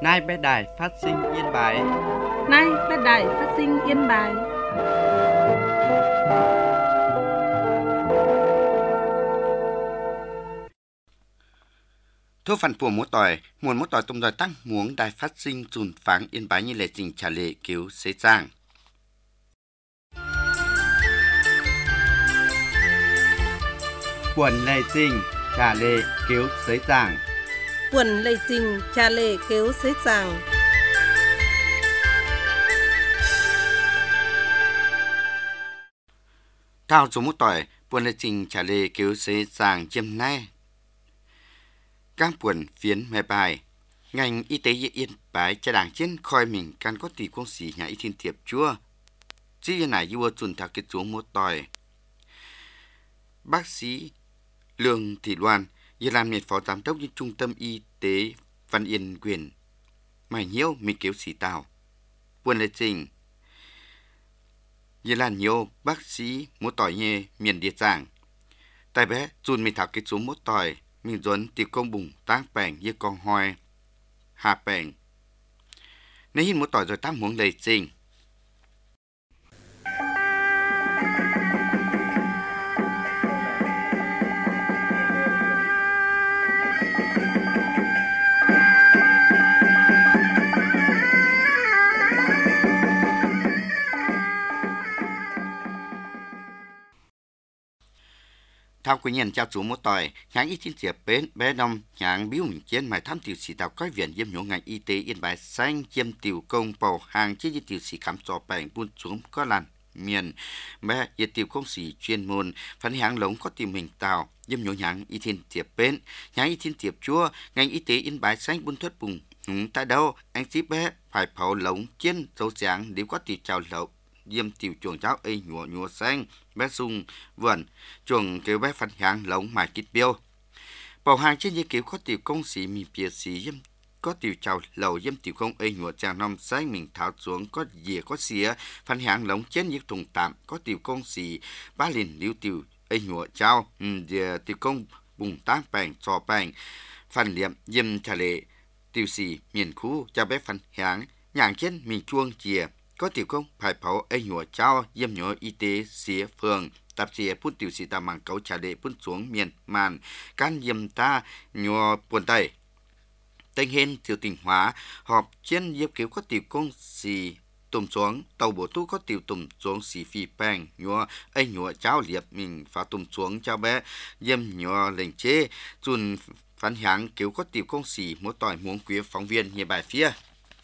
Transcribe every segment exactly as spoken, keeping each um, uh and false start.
Nay bé đài phát sinh Yên Bái. Nay bé đài phát sinh Yên Bái. Thô phản của mỗi tỏi, muốn mỗi tỏi tông đòi tăng muốn đài phát sinh dùn pháng Yên Bái như lệ trình trả lệ cứu xế giang. Quần lệ trình trả lệ cứu xế giang. Quần lệ trình trả lệ cứu xế giang. Thao số một tỏi, quần lệ trình trả lệ cứu xế giang chiêm nay. Các quần phiến mê bài, ngành y tế Yên Bái cho đảng trên khoi mình can có tỷ công sĩ nhà y thiên tiệp chúa. Chứ yên này vua chuẩn thảo kết xuống một tỏi. Bác sĩ Lương Thị Loan, giờ làm nghề phó giám đốc trung tâm y tế Văn Yên quyền. Mày nhiêu mình kéo xỉ tàu. Buồn lệ trình. Giờ làm nhiều bác sĩ một tỏi nhê miền địa giảng. Tại bé, dùn mình thảo kết xuống một tỏi. Mình dồn tìm công bùng tăng bèn như con hoài. Hạ bèn. Nếu hình một tỏi rồi ta muốn lệ trình. Thao quý nhân trao chú một tỏi, nhãn y thiên tiệp bến bé đông, nhãn biếu mình trên mài thăm tiểu sĩ tàu coi viện diêm nhổ ngành y tế Yên Bái xanh chiêm tiểu công bầu hàng chế tiểu sĩ khám trò bèn buôn xuống có làn miền bé y tiểu công sĩ chuyên môn phản hãng lống có tìm hình tàu diêm nhổ nhãn y thiên tiệp bến nhãn y thiên tiệp chúa ngành y tế Yên Bái xanh buôn thuất bùng húng tại đâu anh ship bé phải pháo lống trên dấu sáng nếu có tiểu trào lậu diêm tiểu chuồng cháu ấy nhùa nhùa xanh bé sung vườn chuồng kêu bé phản hãng lống mài kít biêu bầu hàng trên như kiểu có tiểu công sĩ mì bìa sĩ diêm có tiểu trào lầu diêm tiểu công ấy nhùa chàng năm xanh mình tháo xuống có dìa có xía phản hãng lống trên như thùng tạm có tiểu công sĩ ba liền liêu tiểu ấy nhùa cháu dìa tiểu công bùng tác bèn trò bèn phản liệm diêm trả lệ tiểu sĩ miền khu cho bé phản hãng nhàng trên mình chuông chìa có tiểu công phải pháo ấy nhùa cháu diêm nhùa y tế xía phường tạp xía phút tiểu sĩ ta mang cấu trả lệ phút xuống miền màn can diêm ta nhùa buồn tây tình hình tiểu tỉnh hóa họp trên diệp cứu có tiểu công xì tùm xuống tàu bộ tu có tiểu tùm xuống xì phi bèn nhùa ấy nhùa cháu liệp mình phá tùm xuống cho bé diêm nhùa lệnh chế chùn phán hãng cứu có tiểu công xì mỗi tỏi muốn quý phóng viên như bài phía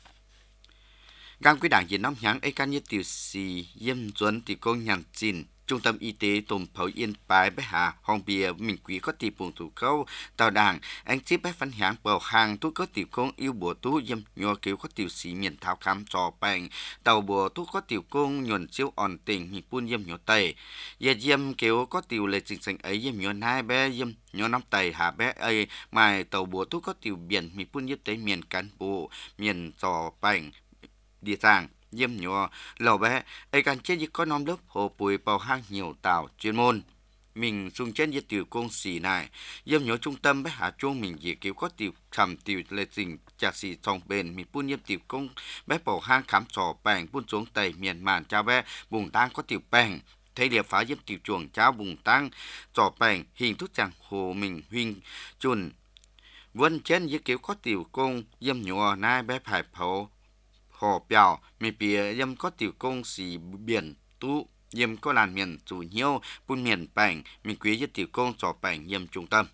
gang quý đảng diện năm hãng ấy can như tiểu sĩ diêm duẩn tiểu công nhàn chín trung tâm y tế tùm phấu Yên Bái bé hà hong bìa mình quý có tiểu bùng thủ câu tàu đảng anh chip bé phán hãng bầu hàng tu có tiểu công yêu bùa tu diêm nhùa cứu có tiểu sĩ miền thảo khám trò bèn tàu bùa tu có tiểu công nhuần chiếu ổn tình mình buôn diêm nhùa tây giờ diêm cứu có tiểu lệ trình sành ấy diêm nhùa hai bé diêm nhùa năm tây hà bé ấy mà tàu bùa tu có tiểu biển mình buôn diêm tế miền cán bộ miền trò bèn địa giang diêm nhùa lầu bé ấy càng chết có năm lớp hồ bùi bầu hang nhiều tàu chuyên môn mình xuống trên với tiểu công sĩ này diêm nhùa trung tâm bé hạ chuông mình chỉ cứu có tiểu thầm tiểu lệ trình chả xì trong bên mình buôn diêm tiểu công bé bầu hang khám trò bèn buôn xuống tây miền màn cha bé bùng tăng có tiểu bèn thấy địa phá diêm tiểu chuồng cháu bùng tăng trò bèn hình thức chẳng hồ mình huynh chun vân trên với cứu có tiểu công diêm nhùa nai bé phải phổ hồ biểu mi bìa yếm có tiểu công sĩ biển tu yếm có làn miền chủ nhiêu buôn miền bành mi quý với tiểu công trò bành yếm trung tâm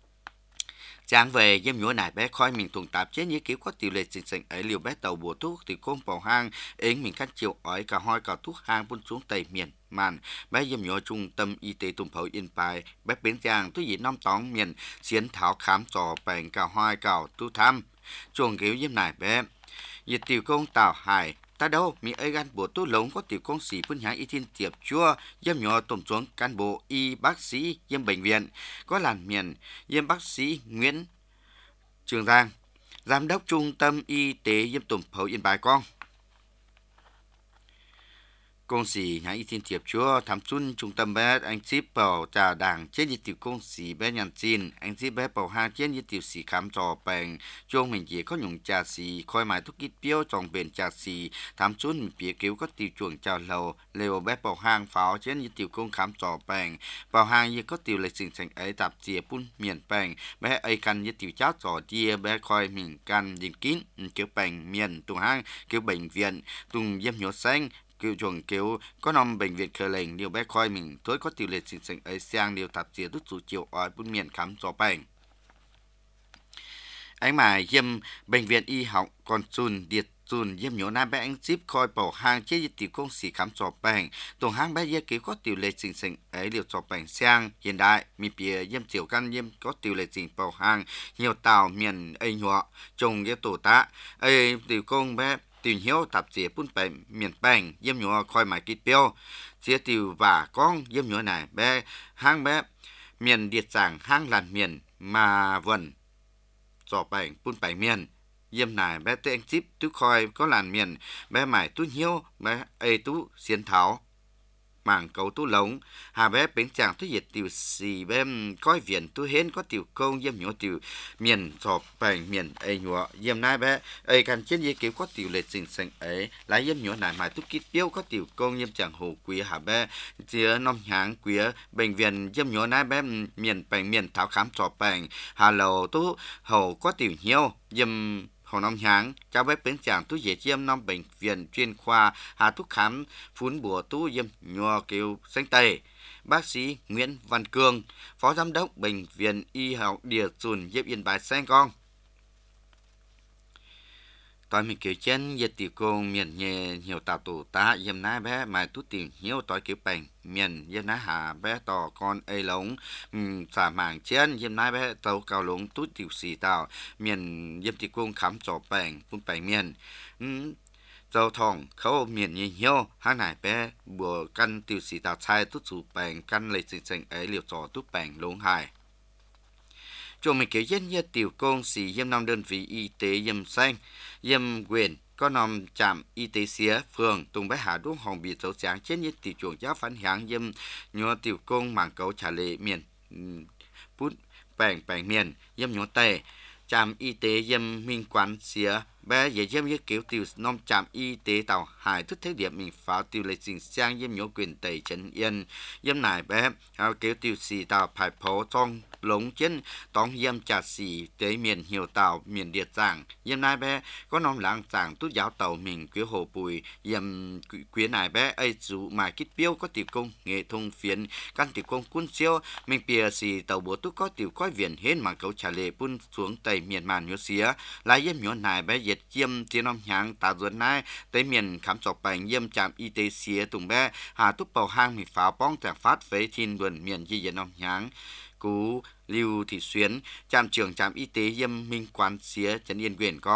Sáng về dêm nhúa nải bé khói mình tuần tạp chế như kiểu có tiểu lệ xịn xịn ấy liều bé tàu bùa thuốc tiểu công vào hang ếnh mình cắt chiều ói cả hoi cả thuốc hang buôn xuống tây miền màn bé dêm nhúa trung tâm y tế tùng phẩu yên bài bé bến giang tôi dị năm tóng miền xiến thảo khám trò bành cả hoi cả tu tham chuồng kiểu dêm nải bé nhiệt tiểu công tàu hải ta đâu mi ấy gan bộ tu lống có tiểu công sĩ phân hãng y thiên tiệp chua dêm nhỏ tổm xuống cán bộ y bác sĩ dêm bệnh viện có làn miền dêm bác sĩ Nguyễn Trường Giang giám đốc trung tâm y tế dêm tổm phẩu yên bài con công sĩ nhà y thiên tiệp chúa thám xuân trung tâm bé anh ship bảo trà đảng trên nhiệt tiểu công sĩ bé nhàn chín anh ship bé bảo hàng trên nhiệt tiểu sĩ khám trò bèn chuông mình chỉ có nhung trà sĩ khoi mãi thuốc kít biếu trong bền trà sĩ thám xuân bìa cứu có tiểu chuồng chào lầu lều bé bảo hàng pháo trên nhiệt tiểu công khám trò bèn bảo hàng như có tiểu lịch sinh thành ấy tạp chia phun miền bèn bé ấy căn nhiệt tiểu cháo trò chia bé khoi mình căn dính kín kiểu bèn miền tung hang kiểu bệnh viện tung diêm nhổ xanh kiểu chuồng kiểu có nằm bệnh viện khởi lệnh điều bé khoi mình tối có tiểu liệt sinh sinh ấy sang điều tạp chia đút số chiều ở bún miền khám cho bệnh anh mà diêm bệnh viện y học còn xuân điệt xuân diêm nhổ nam bé anh ship khoi bảo hàng chế tiểu công sĩ khám cho bệnh tổng hàng bé kiểu có tiểu liệt sinh sinh ấy điều cho bệnh sang hiện đại mi bìa diêm tiểu căn diêm có tiểu liệt sinh bảo hàng nhiều tàu miền ấy nhọ trồng cái tổ tá ấy tiểu công bé tìm hiểu tạp chí bún bánh miền bánh yếm nhựa khoi mãi kít biêu chia tiêu và con yếm nhựa này bé hang bé miền điệt giảng hang làn miền mà vần giò bánh bún bánh miền yếm này bé tên chip tú khoi có làn miền bé mải tú hiếu bé ê tú xiên tháo mảng cầu tú lống hà bé bến chàng tú diệt tiểu xì bé coi viện tú hến có tiểu công yếm nhựa tiểu miền giò bánh miền ê nhựa yếm này bé ê cần chiến dây kiểu có tiểu lệ sinh sinh ấy lại yếm nhựa này mà tú kít biếu có tiểu công yếm chàng hồ quý hà bé chia năm hàng quý bệnh viện yếm nhựa này bé miền bánh miền tháo khám giò bánh hà lầu tú hầu có tiểu hiếu yếm hồ năm hàng cháu bé bến chàng tú dễ chiêm năm bệnh viện chuyên khoa hà thuốc khám phun bùa tú yếm nhựa kiểu xanh tây bác sĩ Nguyễn Văn Cương phó giám đốc bệnh viện y học địa xuân Diệp Yên Bái Sen con tôi mình kiểu chân nhiệt tiểu công miền nhẹ nhiều tạo tổ ta yếm ná bé mà tú tìm hiểu tôi kiểu bệnh miền yếm ná hà bé tỏ con ấy lống xả mảng chân yếm ná bé tàu cao lống tú tiểu xì tạo miền yếm tiểu công khám trò bệnh cũng bệnh miền giao thông khâu miền nhiều nhiều hàng này bé bùa căn tiểu xì tạo sai tú chủ bệnh căn lấy sinh sinh ấy liều trò tú bệnh lống hài chúng mình kiểu dân nhiệt tiểu công sĩ yếm năm đơn vị y tế yếm xanh yếm quyền có nằm trạm y tế xía phường tùng bé hà đuốc hồng bị dấu sáng trên nhiệt tiểu chuồng giáo phán háng yếm nhớ tiểu công mảng cấu trả lệ miền bút bảng bảng miền yếm nhớ tề trạm y tế yếm minh quán xía bé dễ yếm yếm kiểu tiểu năm trạm y tế tàu hải thức thế điểm mình pháo tiểu lệ sinh sang yếm nhớ quyền tề trấn yên yếm này bé áo kiểu tiểu xì tàu phải phố trong lống trên tóng yếm trà xì tế miền hiểu tàu miền điệt giảng yếm này bé có nòng làng giảng tút giáo tàu mình quý hồ bùi yếm quý này bé ấy dù mà kít biêu có tiểu công nghệ thông phiến căn tiểu công quân siêu mình bìa xì tàu bố tút có tiểu coi viện hết mà cấu trả lệ bún xuống tây miền màn nhớ xía lại yếm nhớ này bé yết yếm tiếng năm nhang tà ruột này tây miền khám chọc bệnh yếm trạm y tế xía tùng bé hà tút bầu hang mình pháo bong tảng phát với thiên vườn miền di dân năm nhang cú Lưu Thị Xuyến trạm trưởng trạm y tế yếm minh quán xía trấn Yên Quyền con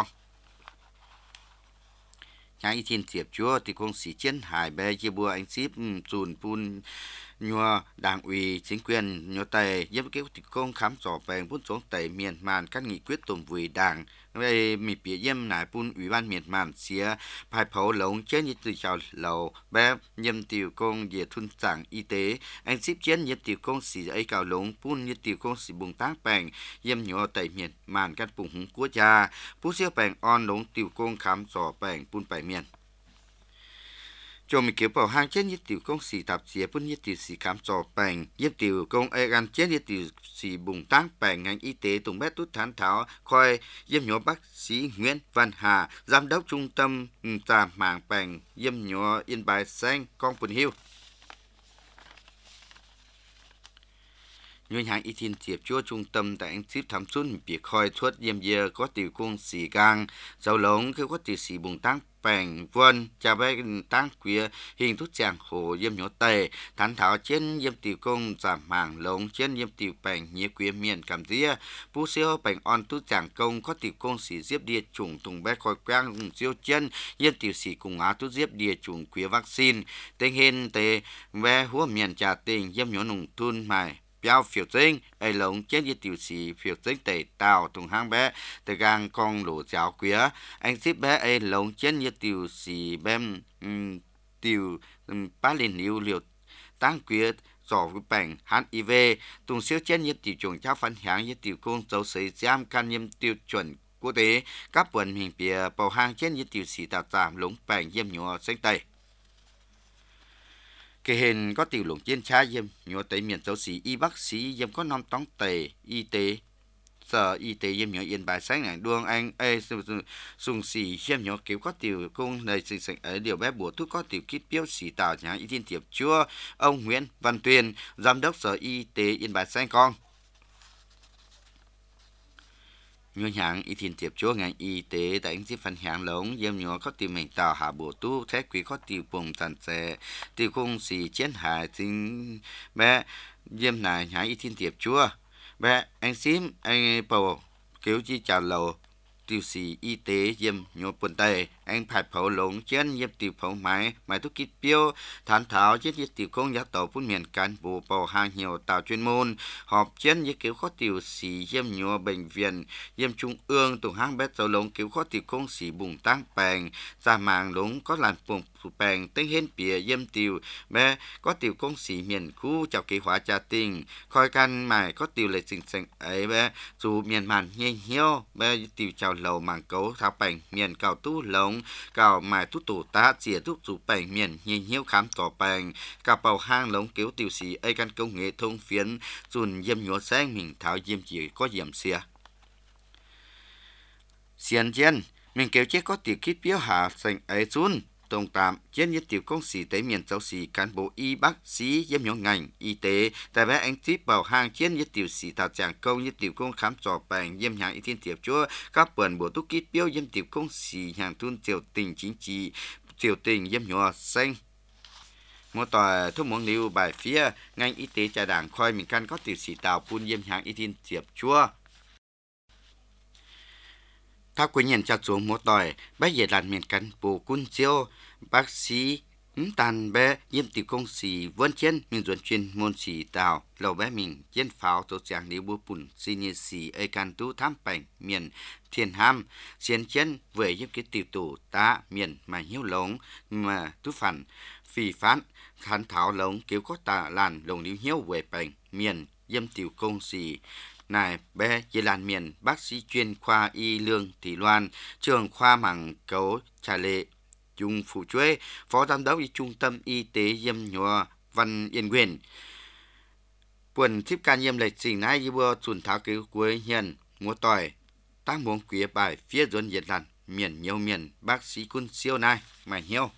nhà y thiên tiệp chúa thì công sĩ chiến hải bé chia bùa anh ship dùn pun nhua đảng ủy chính quyền nhua tề yếm kế thì công khám trò bệnh bút xuống tề miền màn các nghị quyết tổng vùi đảng về mi bìa yếm nải pun ủy ban miền màn xía bài phẫu lống trên như từ chào lầu bé yếm tiểu công về thun giảng y tế anh ship chiến yếm tiểu công sĩ ấy cào lống pun như tiểu công sĩ bùng tác bệnh yếm nhua tề miền màn các bùng húng quốc gia bút siêu bệnh on lống tiểu công khám trò bệnh pun bảy miền cho mình kiểu bảo hàng trên nhiệt tiểu công sĩ tạp chí bún nhiệt tiểu sĩ khám trò bệnh nhiệt tiểu công ai gan trên nhiệt tiểu sĩ bùng tác bệnh ngành y tế tùng bé tút thán tháo khoi yếm nhớ bác sĩ Nguyễn Văn Hà giám đốc trung tâm trà mảng bệnh yếm nhớ Yên Bái Xanh con Quỳnh Hiêu nguyên hàng y thiên tiệp chúa trung tâm tại anh ship thám xuân bị khoi thuất yếm dơ có tiểu công sĩ gang dầu lống khi có tiểu sĩ bùng tác bèn vân cha bé tăng quía hình thức chàng hồ yếm nhớ tề thán thảo trên yếm tiểu công giảm mảng lống trên yếm tiểu bèn nhía quía miền cảm dĩa bú siêu bèn on tu chàng công có tiểu công sĩ diếp địa chủng tùng bé khoi quang siêu chân yếm tiểu sĩ cùng á tu diếp địa chủng quía vaccine tình hình tề bé húa miền trà tình yếm nhớ nùng thun mài béo phiểu tinh ấy lống trên như tiểu sĩ phiểu tinh tẩy tàu tùng hang bé từ gang con lỗ giáo quía anh ship bé ấy lống trên như tiểu sĩ bem um, tiểu ba liên liều liều tăng quyết dò với bệnh hát i vê tung siêu trên nhiệt tiểu chuẩn trao phân hạng nhiệt tiểu công dấu sấy giam can nhiễm tiêu chuẩn quốc tế các quần hình bìa bầu hang trên nhiệt tiểu sĩ tạo giảm lũng bệnh nhiễm nhọ xanh tây cái hình có tiểu lũng trên trái nhiễm nhọ tây miền dấu sĩ y bác sĩ nhiễm có năm tóng tề y tế sở y tế nhiễm nhọ yên bài sáng ảnh đuông anh ê sùng xì nhiễm nhọ kiểu có tiểu công này sinh sinh ở điều bé bùa thuốc có tiểu kít biểu sĩ tạo nhà y thiên tiệp chúa ông Nguyễn Văn Tuyên giám đốc sở y tế yên bài sáng con ngân hàng y thiên tiệp chúa ngành y tế tại những phần hàng lớn nhiễm nhọ có tiểu mình tạo hạ bùa tu thế quý có tiểu vùng tàn xe tiểu công xì chiến hại chính bé nhiễm này nhà y thiên tiệp chúa bé anh xím anh bầu kiểu chi trả lầu tiêu sĩ y tế diêm nhô bồn tây anh phải phẫu lống trên diêm tiểu phẫu máy máy thuốc kít biểu thán thảo trên diêm tiểu công giá tổ phun miền cán bộ bầu hàng nhiều tạo chuyên môn họp trên diêm kiểu khó tiểu sĩ diêm nhô bệnh viện diêm trung ương tổ hang bét dầu lống kiểu khó tiểu công sĩ bùng tăng bèn ra mạng lống có làn bùng bèn tính hên bìa diêm tiểu bé có tiểu công sĩ miền khu chào kế hóa trà tình khoi căn mài có tiểu lệ sinh sinh ấy bé dù miền màn nhây hiếu bé tiểu chào lầu màng cấu tháo bành miền cào tu lống cào mài tu tủ tá chìa tu tủ bành miền nhây hiếu khám tỏ bành cào bầu hang lống kiểu tiểu sĩ ấy căn công nghệ thông phiến dùn diêm nhúa sáng mình tháo diêm chỉ có diệm xìa xiên trên mình kiểu chết có tiểu kít biểu hạ sinh ấy dùn tổng tạm trên nhất tiểu công sĩ tới miền giáo sĩ cán bộ y bác sĩ giám nhóm ngành y tế tại bé anh tiếp bảo hàng trên nhất tiểu sĩ thảo trạng công nhất tiểu công khám trò bệnh giám hàng y thiên tiệp chúa các bẩn bộ túc kít biểu giám tiểu công sĩ hàng thun triều tình chính trị triều tình giám nhỏ xanh một tòa thuốc mong lưu bài phía ngành y tế trà đảng khoi mình căn có tiểu sĩ tàu phun giám hàng y thiên tiệp chúa tháp quý nhân cho xuống một tỏi bác dễ đàn miền cắn bù quân chiêu bác sĩ tàn bé yếm tiểu công sĩ vân chiến mình dồn chuyên môn sĩ tàu lầu bé mình chiến pháo tổ trạng liễu bùa bùn xin như sĩ ơi can tu thám bảnh miền thiên ham xiên chiến với yếm cái tiểu tổ tá miền mà hiếu lống mà tu phản phì phán khán thảo lống kiểu có tà làn lồng liễu hiếu về bảnh miền yếm tiểu công sĩ này bé dễ làn miền bác sĩ chuyên khoa y lương thị loan trường khoa mảng cấu trà lệ Dung Phủ Chuế phó giám đốc trung tâm y tế Diêm Nhòa Văn Yên Quyền quần tiếp ca nhiễm lệch trình nay như vừa chuẩn tháo cứu cuối hiền mua tỏi tăng muốn quý bài phía dồn nhiệt làn miền nhiều miền bác sĩ quân siêu này mà hiếu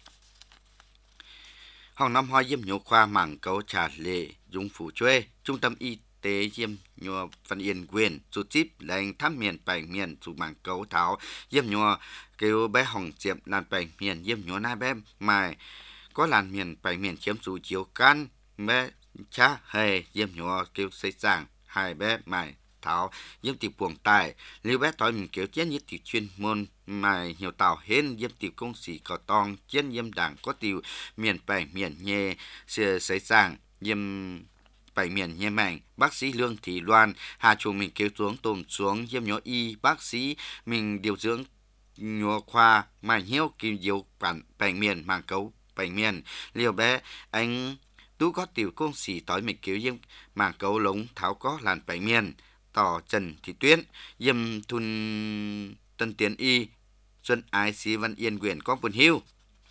Hồng năm hoa Diêm Nhòa khoa mảng cấu trà lệ Dung Phủ Chuế trung tâm y tế Diêm Nhòa Văn Yên Quyền chủ tiếp lệnh thăm miền bành miền chủ mảng cấu tháo Diêm Nhòa kêu bé Hồng Diệm làn bành miền Diêm Nhòa nai bé mài có làn miền bành miền chiếm chủ chiếu can bé cha hề Diêm Nhòa kêu xây giảng hai bé mài tháo Diêm tiểu buồng tài lưu bé tối mình kêu chiến nhất tiểu chuyên môn mài nhiều tàu hên Diêm tiểu công sĩ có tòng chiến Diêm đảng có tiểu miền bành miền nhẹ xây giảng Diêm bảy miền nhẹ mạnh bác sĩ Lương Thị Loan hà chủ mình kêu xuống tôm xuống Diêm Nhòa y bác sĩ mình điều dưỡng nhòa khoa mà hiếu kim diệu bản bệnh miền màng cấu bệnh miền liều bé anh tú có tiểu công sĩ tối mình kêu Diêm màng cấu lống tháo có làn bệnh miền tỏ Trần Thị Tuyết Diêm thun Tân Tiến y Xuân Ái Sĩ Văn Yên Quyền có buồn hiu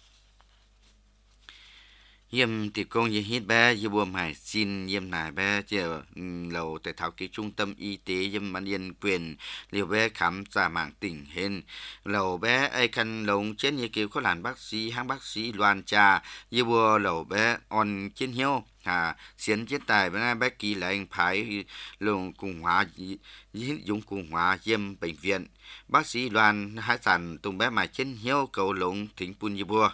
Yếm tiểu công như hít bé như buồm hải xin yếm nải bé chờ lầu tại thảo ký trung tâm y tế yếm Văn Yên Quyền liều bé khám giả mạng tỉnh hên lầu bé ai khăn lồng trên như kiểu có làn bác sĩ hãng bác sĩ loan trà như bùa lầu bé on trên hiếu hà xiến chết tài bé bé kỳ là anh phái lồng cùng hóa dùng cùng hóa yếm bệnh viện bác sĩ loan hai sản tung bé mà trên hiếu cầu lồng thính pun như bùa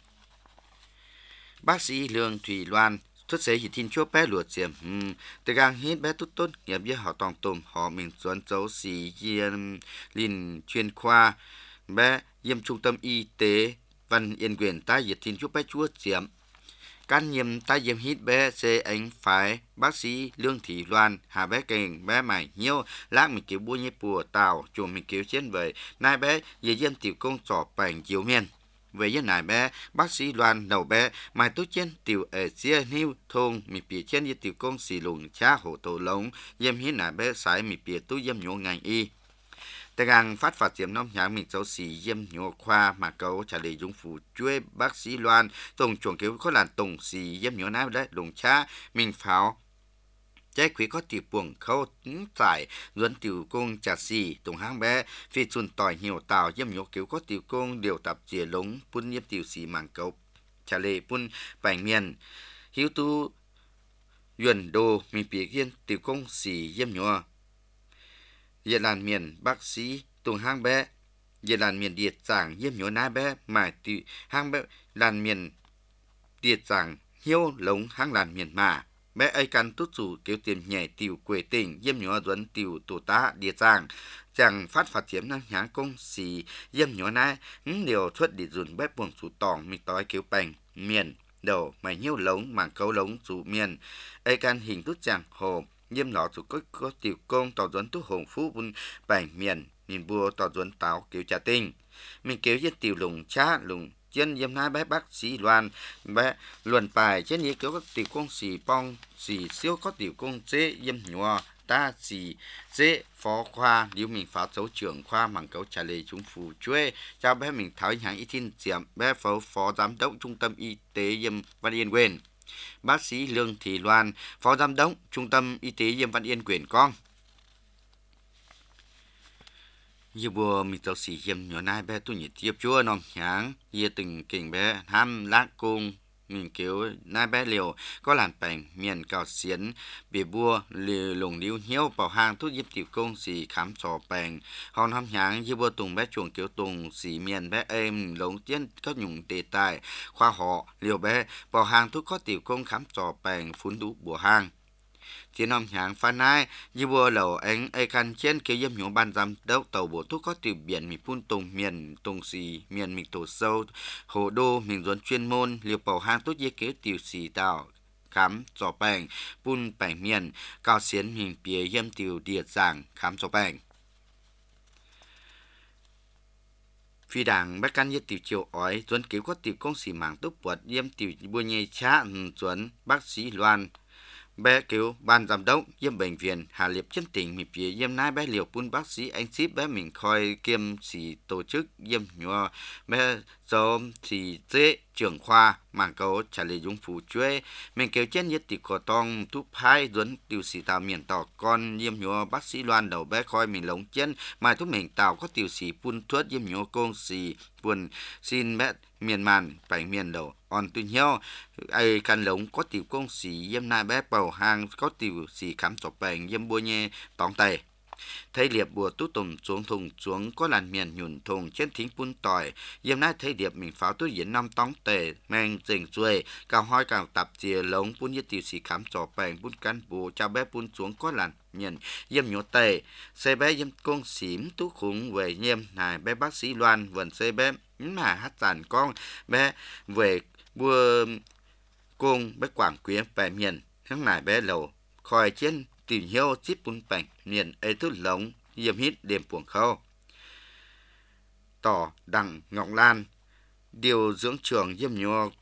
bác sĩ Lương Thủy Loan xuất xế chỉ tin chúa bé luộc xiêm um, từ gang hít bé tốt tốt nghiệp với họ tòng tùm họ mình doan dấu sĩ diêm linh chuyên khoa bé diêm trung tâm y tế Văn Yên Quyền tai diệt tin chúa bé chúa xiêm can nhiễm tai diêm hít bé xe ánh phái bác sĩ Lương Thị Loan hà bé kềnh bé mày nhiêu lát mình kiểu bua nhé bùa tàu chùa mình kiểu trên vậy nay bé về diêm tiểu công trò bành chiếu miền về dân nải bé bác sĩ Loan đầu bé mai tú trên tiểu ở chia niu thôn mi bìa trên như tiểu công xì lùng cha hộ tổ lống yếm hiến nải bé sải mi bìa tú yếm nhổ ngành yแต่การฟัดฝาเจียมน้ำยางมีเจ้าสีเยี่ยมหัวความาเกาชาลียุงฝูช่วยบักสีลวนตรงช่วงเกี่ยวข้อหลานตรงสีเยี่ยมหัวน้ำและลงช้ามิงฟ้าใจขวิก็ตีป่วงเขาจ่ายล้วนติวกงจัดสีตรงห้างแบฟีจุนต่อยเหี่ยวเต่าเยี่ยมหัวเกี่ยวก็ติวกงเดี่ยวตับเจียหลงปุ่นเยี่ยมติวสีมังเกาชาลีปุ่นแปงเมียนหิวตูยวนโดมีเปียกเยี่ยนติวกงสีเยี่ยมหัวเยลานเมียนบักสีตรงห้างแบเยลานเมียนเดียดจางเยี่ยมหัวหน้าแบหมายติห้างแบลานเมียนเดียดจางเหี้ยวหลงห้างลานเมียนมาแบไอกันตุสู่เกี่ยวเตียมใหญ่ติวกวยติ่งเยี่ยมหัวดวนติวตัวตาเดียดจางจังฟัดฝัดเจียมนั่งหางกงสีเยี่ยมหัวหน้าเดียวทวดดิจุนแบป่วงสู่ตองมีต้อยเกี่ยวแปงเมียนเดาไม่เหี้ยวหลงหมางเกาหลงสู่เมียนไอกันหิงตุจังโหเยี่ยมหล่อสุดก็ก็ติวกงต่อจนทุกหงฟูบุญแปลงเมียนนินบัวต่อจนเต่าเกี่ยวจ่าติงมีเกี่ยวยี่ติวลงช้าลงเช่นเยี่ยมนายแบ๊บักสีลวนแบ๊ลวนไปเช่นนี้เกี่ยวกับติวกงสีปองสีเซียวก็ติวกงเจเยี่ยมหัวตาสีเจphó khoa liễu mình phó giáo trưởng khoa mảng cấu trả lời chúng phụ chuối cho bé mình tháo hàng y tin diệm bé phó phó giám đốc trung tâm y tế Diêm Văn Yên Quyền bác sĩ Lương Thị Loan, Phó Giám đốc Trung tâm Y tế Diêm Văn Yên Quyền con. Như bùa mình tàu sĩ hiểm nhỏ nai bé tu nhiệt tiếp chúa nòng nháng, như từng kình bé ham lát cung, mình kiểu nai bé liều có làn bành miền cào xiến, bìa bùa liều lồng liêu hiếu bảo hàng thuốc giúp tiểu công sĩ khám sò bành, hòn ham nháng như bùa tùng bé chuồng kiểu tùng sĩ miền bé êm lồng tiên các nhung đề tài khoa họ liều bé bảo hàng thuốc có tiểu công khám sò bành phun đủ bùa hàng. Chỉ nằm hàng phan nai như bùa lẩu ánh ai căn trên kia yếm nhổ ban giám đốc tàu bộ thuốc có từ biển mình phun tùng miền tùng xì miền mình tổ sâu hồ đô mình dồn chuyên môn liều bảo hàng tốt dễ kế tiểu xì tạo khám sò bành phun bành miền cao xiến mình bìa yếm tiểu điệt giảng khám sò bành phi đảng bác căn nhất tiểu chiều ói dồn cứu có tiểu công sĩ mảng tốt bột yếm tiểu bùa nhây chá dồn bác sĩ Loan bé cứu ban giám đốc Diêm bệnh viện Hà Liệp chân tỉnh mi phía Diêm nai bé liều phun bác sĩ anh ship bé mình khoi kiêm sĩ tổ chức Diêm nhòa bé do sĩ dễ trưởng khoa mảng cầu trả lời dung phủ chuối mình kéo chân nhất tỷ cổ tông thúc hai duấn tiểu sĩ tạo miền tỏ con Diêm nhòa bác sĩ Loan đầu bé khoi mình lống chân mà thúc mình tạo có tiểu sĩ phun thuốc Diêm nhòa công sĩ buồn xin bé miền màn phải miền đầu on tuy nhau ai can lống có tiểu công sĩ Diêm nai bé bầu hàng có tiểu sĩ khám sọ bành Diêm bua nhê tòng tay thấy liệp bùa tú tùng xuống thùng xuống có làn miền nhùn thùng trên thính phun tỏi Diêm nai thấy liệp mình pháo tú diễn năm tóng tề mang dình xuôi cao hoi cao tập chìa lống phun như tiểu sĩ khám sọ bành phun căn bùa cho bé phun xuống có làn miền Diêm nhổ tề xe bé Diêm công xím tú khủng về Diêm này bé bác sĩ Loan vần xe bé mà hát giàn con bé về bùa cung bé quảng quyến về miền tháng này bé lầu khỏi trên tìm hiểu chip bún bánh miền ấy thức lống Diêm hít đêm buồng khâu tỏ đằng Ngọc Lan điều dưỡng trường Diêm nhô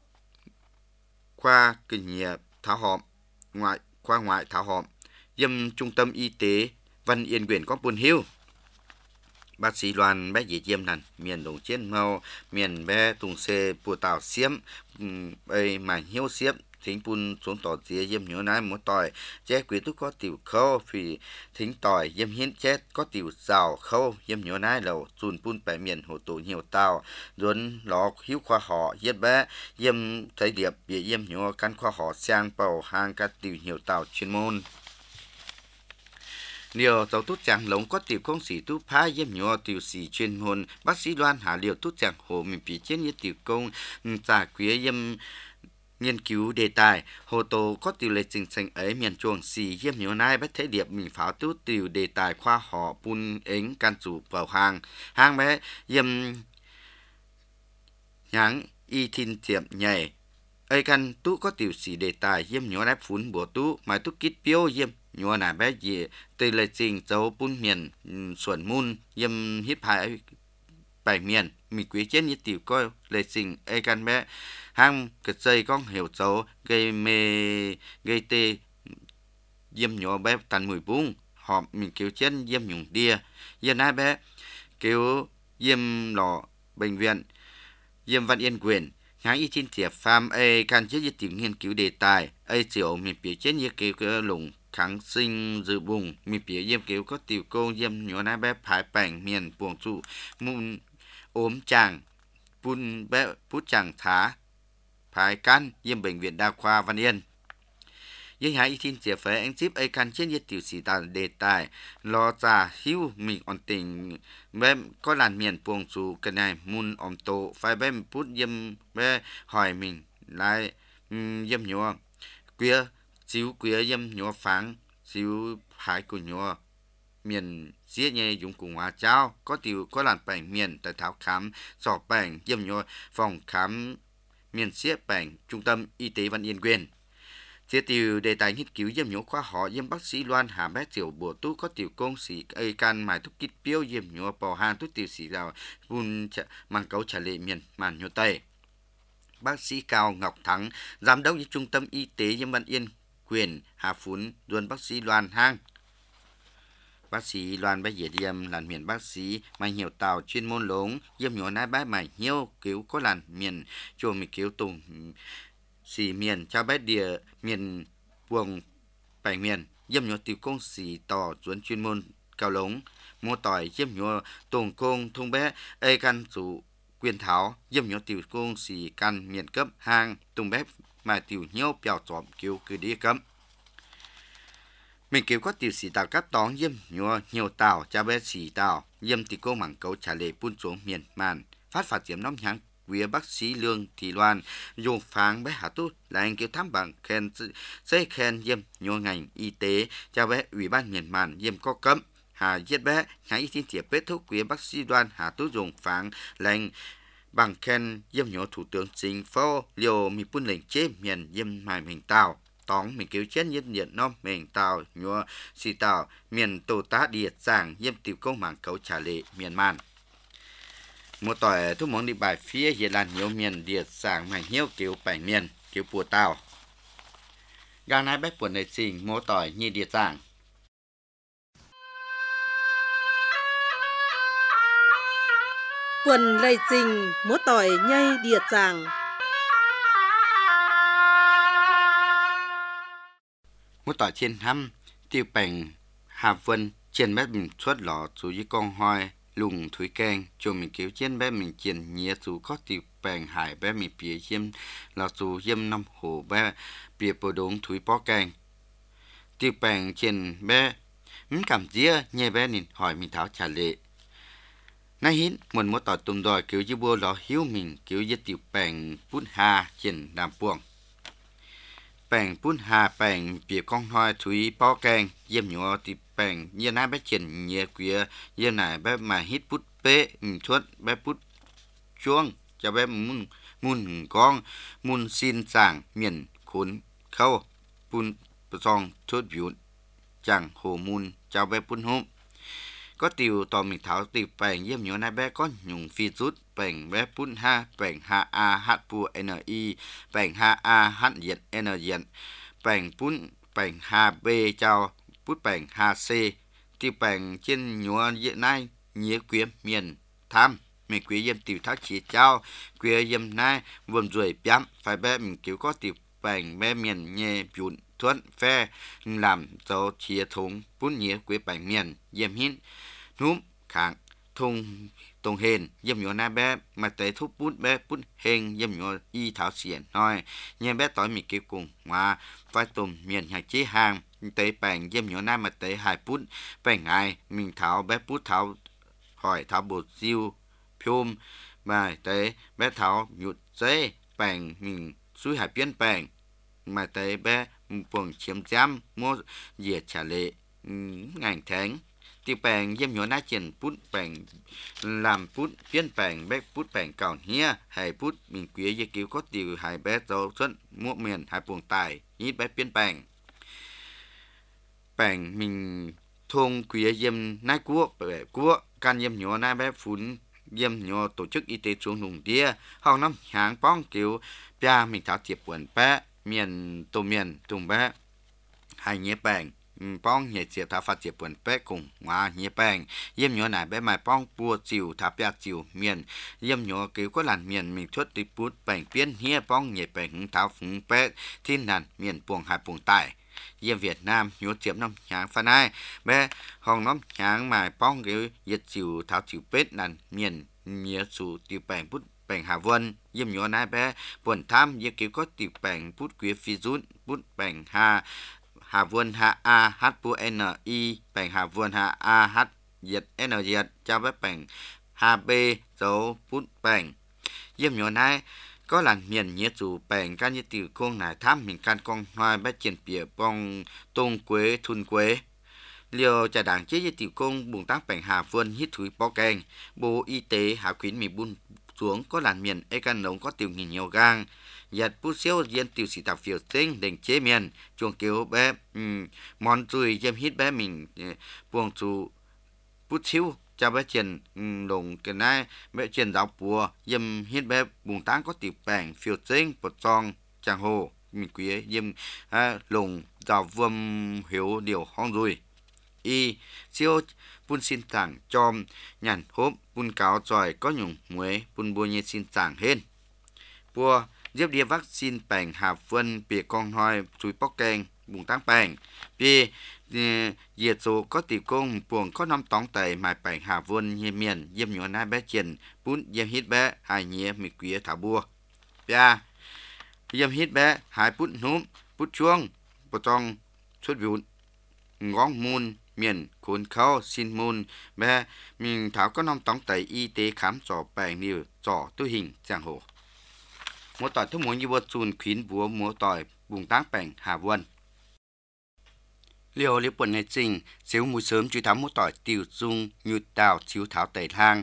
khoa kinh nghiệp thảo họm ngoại khoa ngoại thảo họm Diêm trung tâm y tế Văn Yên Quyền có buôn hiu bác sĩ Loan bé dễ Diêm nằn miền đồng trên màu miền bé tùng xê bùa tàu xiêm ấy mà hiếu xiêm thính bùn xuống tỏ dĩa Diêm nhớ nái một tỏi chế quý tú có tiểu khâu vì thính tỏi Diêm hiến chết có tiểu rào khâu Diêm nhớ nái lầu dùn bùn bẻ miền hồ tổ nhiều tàu duấn ló hiếu khoa họ Diêm bé Diêm thấy điệp bị Diêm nhớ căn khoa họ sang bầu hàng các tiểu nhiều tàu chuyên môn điều tàu tút chẳng lống có tiểu công sĩ tu phá Diêm nhớ tiểu sĩ chuyên môn bác sĩ Loan hạ liều tút chẳng hồ mình bị chết như tiểu công trả quý Diêm nghiên cứu đề tài hồ tô có tiểu lệ trình thành ấy miền chuồng xì Diêm nhớ nai bắt thấy điệp mình pháo tú tiểu đề tài khoa họ bun ếng can chủ vào hàng hàng bé Diêm nháng y thiên tiệm nhảy ấy căn tú có tiểu sĩ đề tài Diêm nhớ nai phun bùa tú mà tú kít piêu Diêm nhớ nai bé gì từ lệ trình dấu bun miền xuẩn mun Diêm hiếp hại bảy miền mình quý trên như tiểu coi lệ sinh ai can bé hang cái dây con hiểu dấu gây mê gây tê diêm nhỏ bé tàn mùi bung họ mình kêu trên diêm nhung đia diêm hai bé kêu diêm lò bệnh viện diêm văn yên quyền hãng y tin tiệp farm a can chết với tìm nghiên cứu đề tài a chiều mình biểu trên như kêu cái lủng kháng sinh dự bùng mình biểu diêm kêu có tiểu cô diêm nhỏ hai bé phải bảnh miền buồng trụ mụn ốm chàng pun bé pút chàng thá phải can diêm bệnh viện đa khoa Văn Yên với hãy y tin chia phải anh ship ai can trên nhiệt tiểu sĩ tạo đề tài lo trả hữu mình ổn tình bé có làn miền buồng trụ cái này mun ổn tổ phải bé pút diêm bé hỏi mình lại diêm nhỏ queer xíu queer diêm nhỏ phẳng xíu phải của nhỏ miền xía nhẹ dùng cùng hóa cháo có tiểu có làn bảnh miền tại thảo khám sọ bảnh diêm nhỏ phòng khám miền xía bảnh trung tâm y tế Văn Yên quyền chia tiểu đề tài nghiên cứu diêm nhổ khoa họ diêm bác sĩ Loan Hà bé tiểu bùa tu có tiểu công sĩ ây can mài thuốc kít piêu diêm nhổ bò hàng thuốc tiểu sĩ rào vun mang cấu trả lệ miền màn nhổ tây bác sĩ Cao Ngọc Thắng giám đốc trung tâm y tế diêm Văn Yên quyền Hà Phún luôn bác sĩ Loan Hang bác sĩ Loan bé dễ diêm làn miền bác sĩ mà nhiều tàu chuyên môn lớn diêm nhổ nái bái mày nhiều cứu có làn miền chùa mình cứu tùng xì miền cho bé địa miền buồng bảy miền diêm nhổ tiểu công xì tỏ chuẩn chuyên môn cao lống mô tỏi diêm nhổ tùng công thung bé ê can chủ quyền tháo diêm nhổ tiểu công xì can miền cấp hang tùng bé mà tiểu nhiêu bèo trọm cứu cứ đi cấm mình kêu có tiểu sĩ tạo các tón diêm nhua nhiều tàu cha bé sĩ tàu diêm thì cô mảng cấu trả lệ buôn xuống miền màn phát phạt diễm nóng nháng quý bác sĩ Lương Thị Loan dùng pháng bé hạ tốt là anh kêu thăm bằng khen xây khen diêm nhua ngành y tế cha bé ủy ban miền màn diêm có cấm hà giết bé hãy xin tiệp kết thúc quý bác sĩ Đoan hạ tốt dùng pháng là anh bằng khen diêm nhua thủ tướng chính phủ liều mi buôn lệnh chế miền diêm mài mình tàu tóng mình kêu chết nhân nhiệt nó mình tàu nhua xì tàu miền tổ tá địa giảng diêm tiểu công mảng cấu trả lệ miền màn một tỏi thu món đi bài phía hiện là nhiều miền địa giảng mà nhiều kiểu bảy miền kiểu bùa tàu gang nái bách buồn này xình một tỏi như địa giảng Quần lây trình múa tỏi nhây địa giảng một tỏi trên hăm tiêu bành Hà Vân trên bếp mình xuất lọ chú với con hoi lùng thúi keng cho mình kéo trên bếp mình chiên nhía chú có tiêu bành hải bếp mình bìa chiêm là chú yếm năm hồ bếp bìa bồ đống thúi bó keng tiêu bành trên bếp mình cảm dĩa nhé bếp mình hỏi mình tháo trả lệ nay hít một một tỏi tùm đòi kiểu như bùa lọ hiếu mình kiểu như tiêu bành bút hà trên đàm buông bèn bún hà bèn bìa con hoa thúy bó keng diêm nhỏ thì bèn như nãy bé chỉnh nhẹ quía như này bé mà hít bút bê thuất bé bút chuông cho bé mun mun con mun xin giảng miền khốn khâu bún song thuất biểu chẳng hồ mun cho bé bún hôm có tiểu tò mình tháo tiểu bèn diêm nhỏ nãy bé có nhung phi rút bèn bé bún ha bèn ha a hát pu n i bèn ha a hát diệt n diệt bèn bún bèn ha b chào bút bèn ha c tiểu bèn trên nhỏ hiện nay nhía quyếm miền tham mình quý diêm tiểu thác chỉ chào quý diêm nay vườn ruồi bám phải bé mình cứu có tiểu bèn bé miền nhẹ bún thuận phe làm cho chia thùng bún nhía quý bèn miền diêm hin núm kháng thùng tông hền diêm nhỏ na bé mà tới thuốc bút bé bút hên diêm nhỏ y thảo xiển nói nhé bé tối mình kêu cùng mà phải tôm miền hải chế hàng tới bèn diêm nhỏ na mà tới hai bút bèn ngày mình thảo bé bút thảo hỏi thảo bột diêu phôm mà tới bé thảo nhụt dễ bèn mình suy hải biến bèn mà tới bé buồng chiếm giám mua dìa trả lệ ngành tháng tiêu bèn diêm nhỏ na trên bút bèn làm bút phiên bèn bé bút bèn cào hia hay bút mình quý với cứu có tiêu hai bé dấu xuất mua miền hai buồng tài ít bé phiên bèn bèn mình thôn quý diêm na cua bè cua can diêm nhỏ na bé phun Diêm nhỏ tổ chức y tế xuống nùng đĩa, hòng năm hàng bóng kiểu bia mình tháo tiệp quần bé, miền tô miền tùng bé. Hai nhé bèng, bóng nhẹ chiều tháo phát tiệp quần bé cùng hóa nhé bèng. Diêm nhỏ này bé mai bóng bùa chiều tháo bia chiều miền. Diêm nhỏ kiểu có làn miền mình thuất đi bút bèng biến nhé bóng nhẹ bèng tháo phúng bé. Thiên nàn miền buồng hai buồng tài. Diêm Việt Nam nhớ tiệm năm nháng phan ai bé hòng năm nháng mài bóng cái nhiệt chiều tháo chiều bết nàn miền nhớ chủ tiêu bèng bút bèng Hà Vân Diêm nhớ nai bé buồn tham diêm kiểu có tiêu bèng bút quý phi rút bút bèng Hà Hà Vân Hà A H bu N I bèng Hà Vân Hà A H Diệt N Diệt cho bé bèng Hà B dấu bút bèng Diêm nhớ nai có làn miền nhớ chủ bèng các như tiểu công này tham mình can con hoài bé triển bìa bong tông quế thun quế liều trà đảng chế như tiểu công bùng tác bèng Hà Vân hít thúi bó kèng bộ y tế hạ khuyến mì bun xuống có làn miền e can nống có tiểu nghìn nhiều gang giật bút xéo diên tiểu sĩ tạp phiểu tinh đỉnh chế miền chuồng kiếu bé um, món rùi dêm hít bé mình uh, buông chủ bút xíu cha bé chuyện đồng cái này bé chuyện giáo bùa dâm hít bé bùng táng có tiểu bèng phiêu tinh bột tròn chàng hồ mình quý dâm à, lồng giáo vâm hiểu điều hong rồi y siêu bún xin tảng chom nhàn hốp bún cáo tròi có nhung muối bún bùa nhẹ xin tảng hên bùa giúp đi vaccine bèng Hà Vân bìa con hoi chuối bóc keng bùng táng bèng bìa diệt số có tiểu công buồng có năm tóng tẩy mài bèng Hà Vân như miền diêm nhỏ nai bé chuyện bún diêm hít bé hai nhía mì quý thả bùa bia diêm hít bé hai bút núm bút chuông bút trong xuất vụn ngón môn miền cuốn khâu xin môn bé mình tháo có năm tóng tẩy y tế khám trò bèng nhiều trò tư hình giang hồ một tỏi thức muốn như bột chùn khuyến búa múa tỏi bùng tác bèng Hà Vân liều liều bột ngày trình xíu mùi sớm chú tháo một tỏi tiểu dung như đào chiếu tháo tẩy thang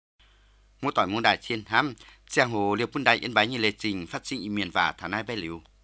một tỏi muôn đại chiên hăm giang hồ liệp bún đại yên bái như lệ trình phát sinh y miền và thả nai bé liu